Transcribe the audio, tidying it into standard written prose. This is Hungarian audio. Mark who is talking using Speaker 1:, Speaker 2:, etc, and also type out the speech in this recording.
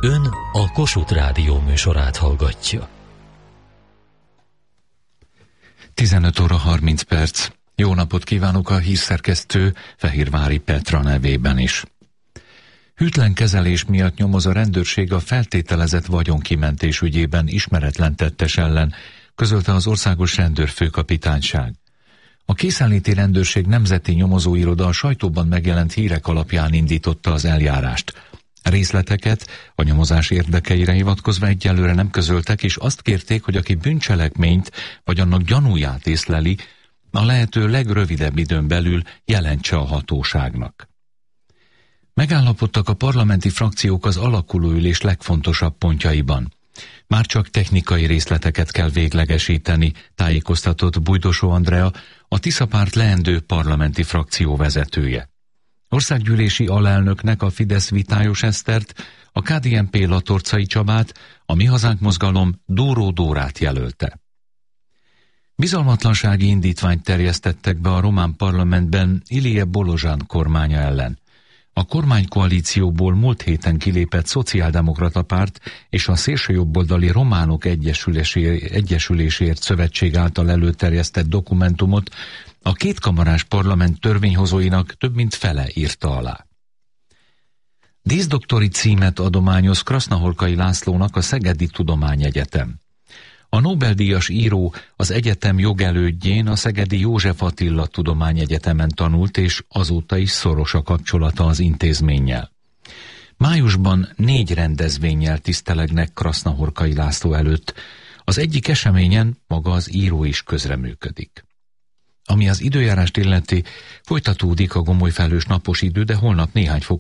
Speaker 1: Ön a Kossuth Rádió műsorát hallgatja.
Speaker 2: 15 óra 30 perc. Jó napot kívánok a hírszerkesztő Fehérvári Petra nevében is. Hűtlen kezelés miatt nyomoz a rendőrség a feltételezett vagyonkimentés ügyében ismeretlen tettes ellen, közölte az Országos Rendőrfőkapitányság. A Készenléti Rendőrség Nemzeti Nyomozóiroda a sajtóban megjelent hírek alapján indította az eljárást. Részleteket a nyomozás érdekeire hivatkozva egyelőre nem közöltek, és azt kérték, hogy aki bűncselekményt vagy annak gyanúját észleli, a lehető legrövidebb időn belül jelentse a hatóságnak. Megállapodtak a parlamenti frakciók az alakuló ülés legfontosabb pontjaiban. Már csak technikai részleteket kell véglegesíteni, tájékoztatott Bujdosó Andrea, a Tisza-párt leendő parlamenti frakció vezetője. Országgyűlési alelnöknek a Fidesz Vitályos Esztert, a KDNP Latorcai Csabát, a Mi Hazánk Mozgalom Dóró Dórát jelölte. Bizalmatlansági indítványt terjesztettek be a román parlamentben Ilie Bolozsán kormánya ellen. A kormánykoalícióból múlt héten kilépett Szociáldemokrata Párt és a szélsőjobboldali Románok Egyesülésért Szövetség által előterjesztett dokumentumot a kétkamarás parlament törvényhozóinak több mint fele írta alá. Díszdoktori címet adományoz Krasznahorkai Lászlónak a Szegedi Tudományegyetem. A Nobel-díjas író az egyetem jogelődjén a Szegedi József Attila Tudományegyetemen tanult, és azóta is szoros a kapcsolata az intézménnyel. Májusban 4 rendezvénnyel tisztelegnek Krasznahorkai László előtt. Az egyik eseményen maga az író is közreműködik. Ami az időjárást illeti, folytatódik a gomolyfelhős napos idő, de holnap néhány fokkal